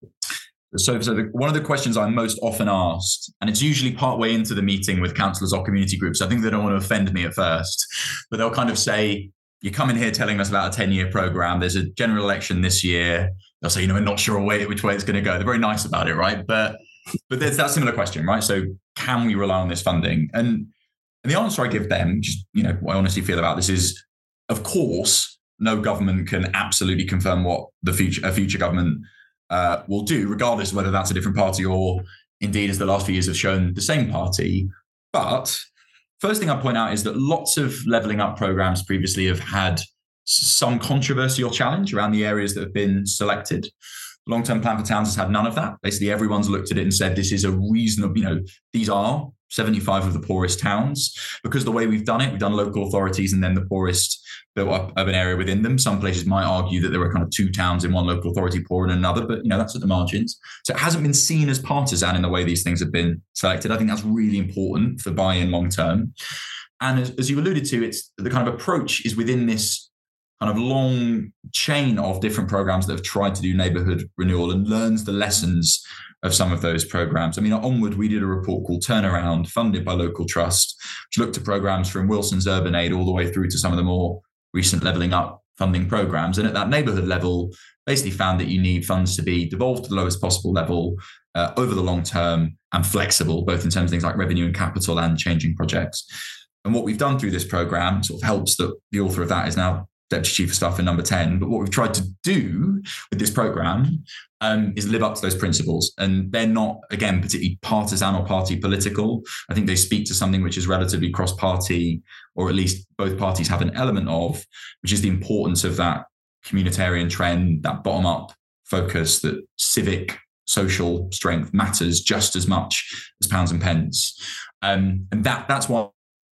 So one of the questions I'm most often asked, and it's usually partway into the meeting with councillors or community groups, I think they don't want to offend me at first, but they'll kind of say, you come in here telling us about a 10-year programme, there's a general election this year. They'll say, we're not sure which way it's going to go. They're very nice about it, right? But there's that similar question, right? So can we rely on this funding? And the answer I give them, just, what I honestly feel about this is, of course, no government can absolutely confirm what a future government will do, regardless of whether that's a different party or indeed, as the last few years have shown, the same party. But first thing I'd point out is that lots of levelling up programs previously have had some controversy or challenge around the areas that have been selected. The long-term plan for towns has had none of that. Basically, everyone's looked at it and said, this is a reasonable, these are 75 of the poorest towns. Because the way we've done it, we've done local authorities and then the poorest built up urban area within them. Some places might argue that there were kind of two towns in one local authority poorer than another, but that's at the margins. So it hasn't been seen as partisan in the way these things have been selected. I think that's really important for buy-in long-term. And as you alluded to, it's the kind of approach is within this kind of long chain of different programs that have tried to do neighbourhood renewal and learns the lessons of some of those programs. At Onward, we did a report called Turnaround, funded by Local Trust, which looked at programs from Wilson's Urban Aid all the way through to some of the more recent levelling up funding programs. And at that neighbourhood level, basically found that you need funds to be devolved to the lowest possible level over the long term and flexible, both in terms of things like revenue and capital and changing projects. And what we've done through this programme sort of helps that the author of that is now Deputy Chief of Staff in Number 10. But what we've tried to do with this programme is live up to those principles. And they're not, again, particularly partisan or party political. I think they speak to something which is relatively cross-party, or at least both parties have an element of, which is the importance of that communitarian trend, that bottom-up focus, that civic, social strength matters just as much as pounds and pence. And that's why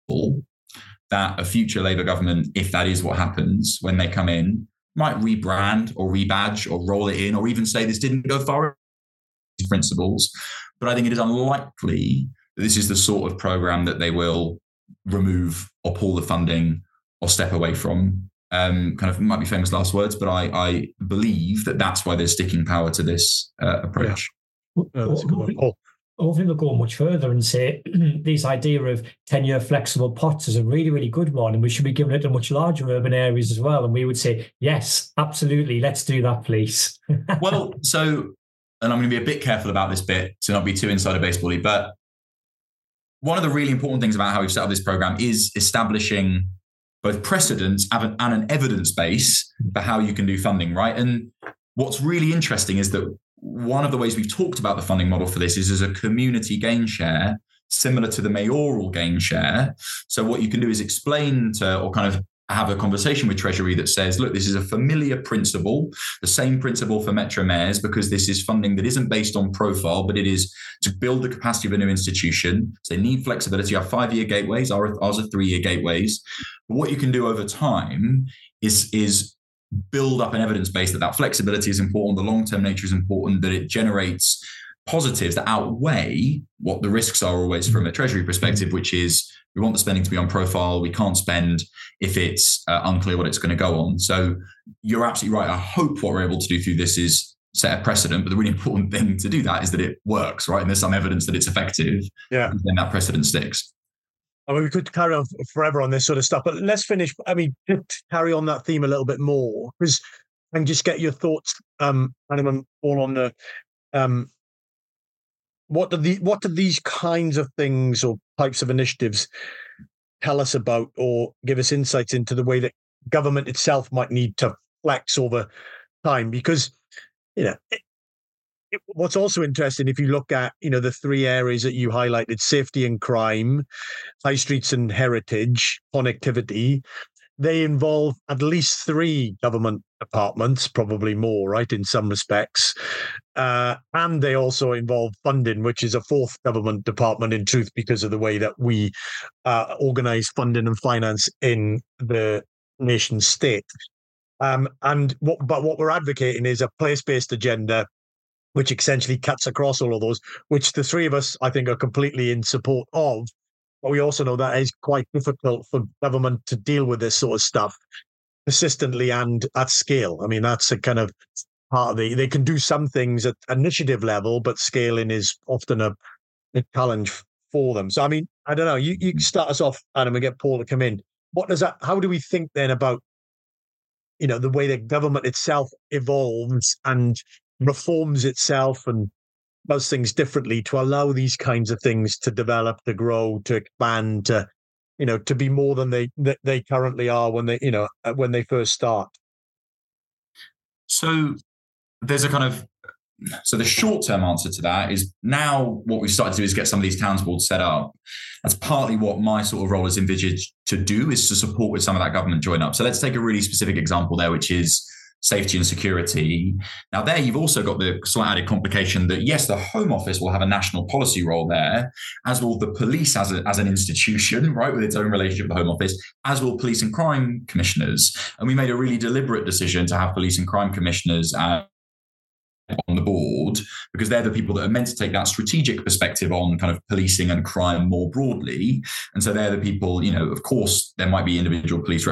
that a future Labour government, if that is what happens when they come in, might rebrand or rebadge or roll it in or even say this didn't go far enough, these principles. But I think it is unlikely that this is the sort of programme that they will remove or pull the funding or step away from. Kind of might be famous last words, but I believe that that's why there's sticking power to this approach. Yeah. That's a good one. Paul. hopefully they'll go much further and say this idea of 10-year flexible pots is a really, really good one, and we should be giving it to much larger urban areas as well. And we would say, yes, absolutely, let's do that, please. Well, so, and I'm going to be a bit careful about this bit to not be too insider baseball-y, but one of the really important things about how we've set up this program is establishing both precedents and an evidence base for how you can do funding, right? And what's really interesting is that one of the ways we've talked about the funding model for this is as a community gain share, similar to the mayoral gain share. So what you can do is explain to, or kind of have a conversation with Treasury that says, look, this is a familiar principle, the same principle for Metro Mayors, because this is funding that isn't based on profile, but it is to build the capacity of a new institution. So they need flexibility. Our 5-year gateways, ours are 3-year gateways. But what you can do over time is build up an evidence base that flexibility is important, the long-term nature is important, that it generates positives that outweigh what the risks are always from a Treasury perspective, which is we want the spending to be on profile. We can't spend if it's unclear what it's going to go on. So you're absolutely right. I hope what we're able to do through this is set a precedent, but the really important thing to do that is that it works, right? And there's some evidence that it's effective. Yeah. And then that precedent sticks. I mean, we could carry on forever on this sort of stuff, but let's finish. I mean, just carry on that theme a little bit more, because I can just get your thoughts, Adam, all on the what do these kinds of things or types of initiatives tell us about, or give us insights into the way that government itself might need to flex over time? Because what's also interesting, if you look at the 3 areas that you highlighted: safety and crime, high streets and heritage, connectivity, they involve at least 3 government departments, probably more, right, in some respects. And they also involve funding, which is a 4th government department, in truth, because of the way that we organise funding and finance in the nation state. But what we're advocating is a place-based agenda, which essentially cuts across all of those, which the 3 of us, I think, are completely in support of. But we also know that it's quite difficult for government to deal with this sort of stuff persistently and at scale. I mean, that's a kind of part of they can do some things at initiative level, but scaling is often a challenge for them. So, I mean, I don't know. You can start us off, Adam, and get Paul to come in. How do we think then about, the way that government itself evolves and reforms itself and does things differently to allow these kinds of things to develop, to grow, to expand, to be more than they currently are when they first start? So there's so the short-term answer to that is, now what we've started to do is get some of these towns boards set up. That's partly what my sort of role is envisaged to do, is to support with some of that government join up. So let's take a really specific example there, which is safety and security. Now there you've also got the slight added complication that, yes, the Home Office will have a national policy role there, as will the police as an institution, right, with its own relationship with the Home Office, as will police and crime commissioners. And we made a really deliberate decision to have police and crime commissioners on the board, because they're the people that are meant to take that strategic perspective on kind of policing and crime more broadly. And so they're the people, of course, there might be individual police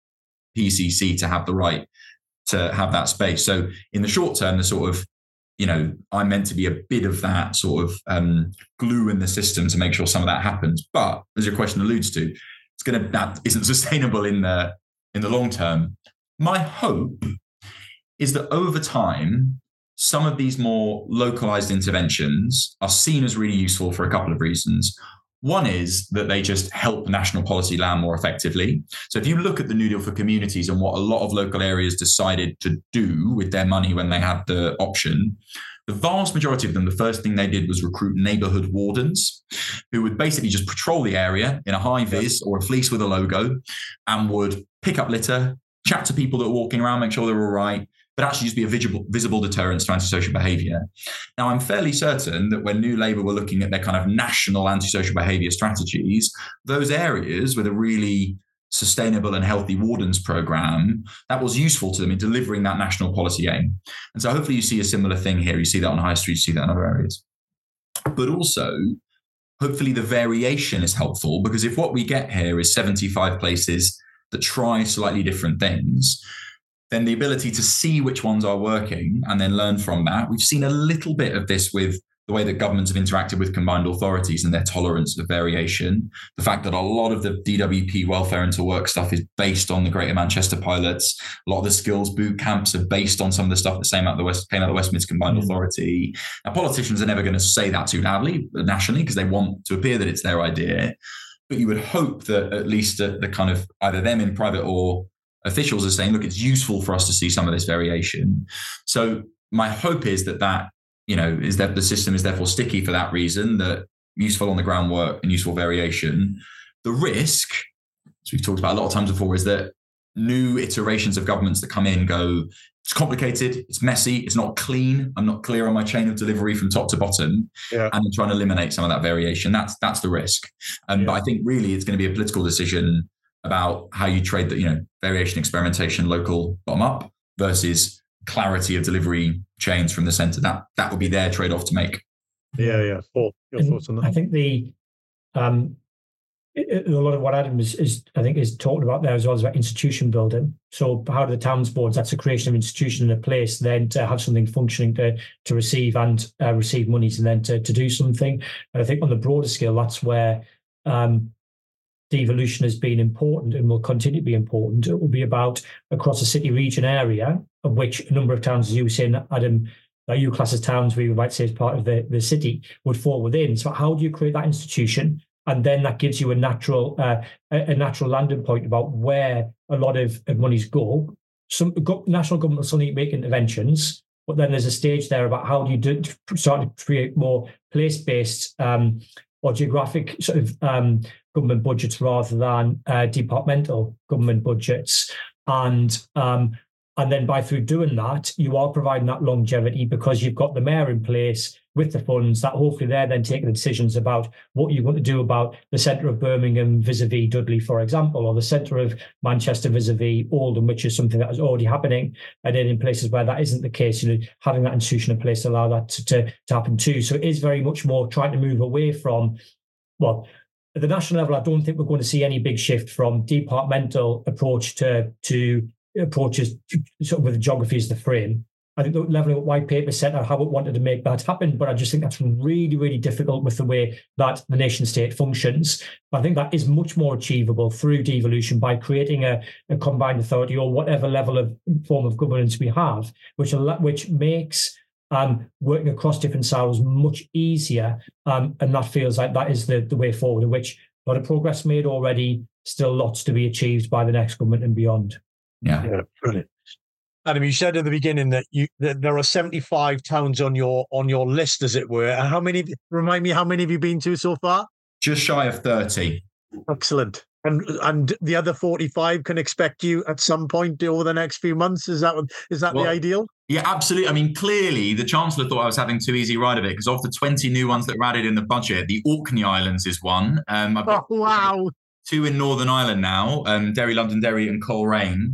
PCC to have the right to have that space. So in the short term, the sort of, I'm meant to be a bit of that sort of glue in the system to make sure some of that happens. But as your question alludes to, that isn't sustainable in the long term. My hope is that over time, some of these more localized interventions are seen as really useful for a couple of reasons. One is that they just help national policy land more effectively. So if you look at the New Deal for Communities and what a lot of local areas decided to do with their money when they had the option, the vast majority of them, the first thing they did was recruit neighborhood wardens who would basically just patrol the area in a high vis or a fleece with a logo, and would pick up litter, chat to people that are walking around, make sure they're all right, but actually just be a visible deterrence to antisocial behaviour. Now, I'm fairly certain that when New Labour were looking at their kind of national antisocial behaviour strategies, those areas with a really sustainable and healthy wardens programme, that was useful to them in delivering that national policy aim. And so hopefully you see a similar thing here. You see that on high streets, you see that in other areas. But also, hopefully the variation is helpful, because if what we get here is 75 places that try slightly different things, then the ability to see which ones are working and then learn from that. We've seen a little bit of this with the way that governments have interacted with combined authorities and their tolerance of variation, the fact that a lot of the DWP welfare into work stuff is based on the Greater Manchester pilots, a lot of the skills boot camps are based on some of the stuff that came out of the West Mids Combined Authority. Now, politicians are never going to say that too loudly nationally because they want to appear that it's their idea. But you would hope that at least the kind of either them in private or officials are saying, look, it's useful for us to see some of this variation. So my hope is that is that the system is therefore sticky for that reason, that useful on the ground work and useful variation. The risk, as we've talked about a lot of times before, is that new iterations of governments that come in go, it's complicated, it's messy, it's not clean, I'm not clear on my chain of delivery from top to bottom, and I'm trying to eliminate some of that variation. That's the risk. But I think really it's going to be a political decision about how you trade the, variation, experimentation, local, bottom up versus clarity of delivery chains from the centre. That would be their trade-off to make. Yeah. Paul, your thoughts on that? I think a lot of what Adam is talking about there as well is about institution building. So how do the towns boards, that's the creation of institution in a place, then to have something functioning to receive and receive monies and then to do something. And I think on the broader scale, that's where devolution has been important and will continue to be important. It will be about across a city region area, of which a number of towns, as you were saying, Adam, that you class as towns we might say as part of the city would fall within. So how do you create that institution? And then that gives you a natural landing point about where a lot of monies go. Some national government will suddenly make interventions, but then there's a stage there about how do you start to create more place-based or geographic sort of government budgets rather than departmental government budgets. And then through doing that, you are providing that longevity because you've got the mayor in place with the funds that hopefully they're then taking the decisions about what you want to do about the centre of Birmingham vis-a-vis Dudley, for example, or the centre of Manchester vis-a-vis Oldham, which is something that is already happening. And then in places where that isn't the case, having that institution in place to allow that to happen too. So it is very much more trying to move away from, at the national level, I don't think we're going to see any big shift from departmental approach to approaches sort of with the geography as the frame. I think the level of white paper set out how it wanted to make that happen, but I just think that's really, really difficult with the way that the nation state functions. But I think that is much more achievable through devolution by creating a combined authority or whatever level of form of governance we have, which makes working across different silos much easier. And that feels like that is the way forward, in which a lot of progress made already, still lots to be achieved by the next government and beyond. Yeah, brilliant. Adam, you said at the beginning that there are 75 towns on your list, as it were. How many? Remind me, how many have you been to so far? Just shy of 30. Excellent. And the other 45 can expect you at some point over the next few months. Is that the ideal? Yeah, absolutely. I mean, clearly the Chancellor thought I was having too easy a ride of it because of the 20 new ones that were added in the budget, the Orkney Islands is one. Wow. 2 in Northern Ireland now, Derry, Londonderry and Coleraine.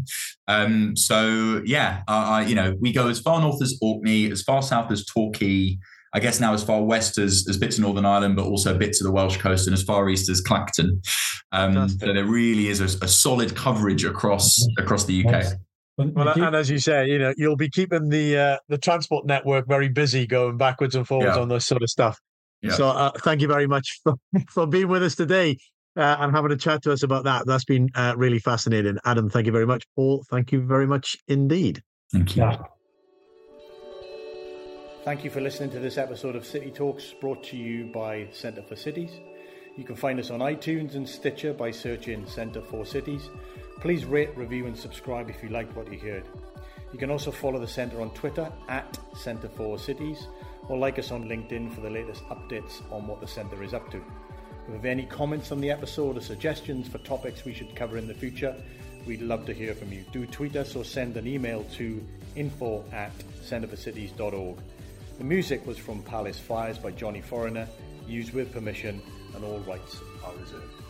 We go as far north as Orkney, as far south as Torquay, I guess now as far west as bits of Northern Ireland, but also bits of the Welsh coast and as far east as Clacton. So there really is a solid coverage across the UK. Nice. Well, and as you say, you'll be keeping the transport network very busy going backwards and forwards on this sort of stuff. Yeah. So thank you very much for being with us today. And having a chat to us about that. That's been really fascinating. Adam, thank you very much. Paul, thank you very much indeed. Thank you. Yeah. Thank you for listening to this episode of City Talks, brought to you by Centre for Cities. You can find us on iTunes and Stitcher by searching Centre for Cities. Please rate, review and subscribe if you liked what you heard. You can also follow the Centre on Twitter at Centre for Cities, or like us on LinkedIn for the latest updates on what the Centre is up to. If you have any comments on the episode or suggestions for topics we should cover in the future, we'd love to hear from you. Do tweet us or send an email to info@centreforcities.org. The music was from Palace Fires by Johnny Foreigner, used with permission, and all rights are reserved.